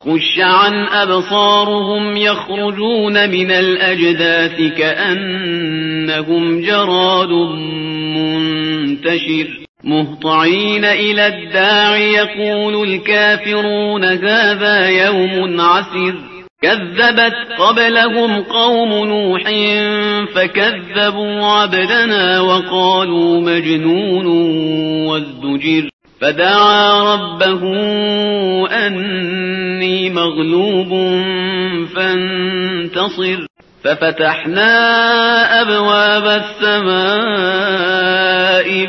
خش عن أبصارهم يخرجون من الأجداث كأنهم جراد منتشر مهطعين إلى الداع يقول الكافرون هذا يوم عسر كذبت قبلهم قوم نوح فكذبوا عبدنا وقالوا مجنون وازدجر فدعا ربه أني مغلوب فانتصر ففتحنا أبواب السماء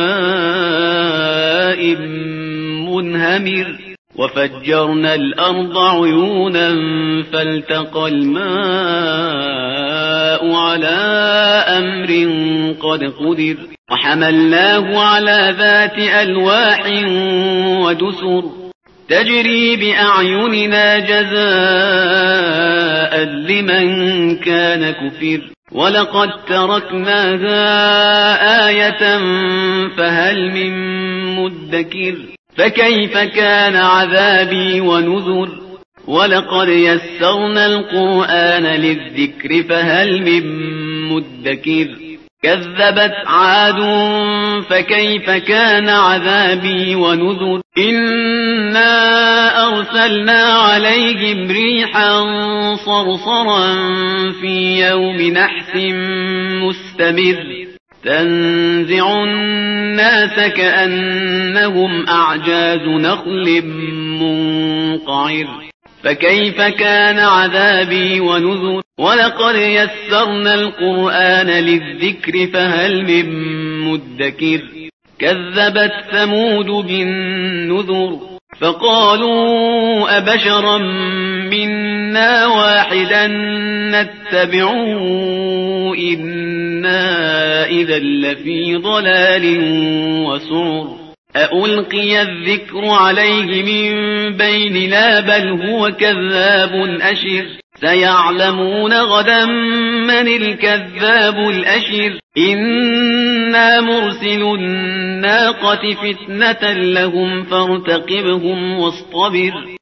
بماء منهمر وفجرنا الأرض عيونا فالتقى الماء على أمر قد قدر وحملناه على ذات ألواح ودسر تجري بأعيننا جزاء لمن كان كفر ولقد تركناها آية فهل من مدكر فكيف كان عذابي ونذر ولقد يسرنا القرآن للذكر فهل من مدكر كذبت عاد فكيف كان عذابي ونذر إنا أرسلنا عليهم ريحا صرصرا في يوم نحس مستمر تنزع الناس كأنهم أعجاز نخل منقعر فكيف كان عذابي ونذر ولقد يسرنا القرآن للذكر فهل من مدكر كذبت ثمود بالنذر فقالوا أبشرا منا واحدا نتبعه إنا إذا لفي ضلال وسعر أألقي الذكر عليه من بيننا بل هو كذاب أشر سيعلمون غدا من الكذاب الأشر إنا مرسل الناقة فتنة لهم فارتقبهم واصطبر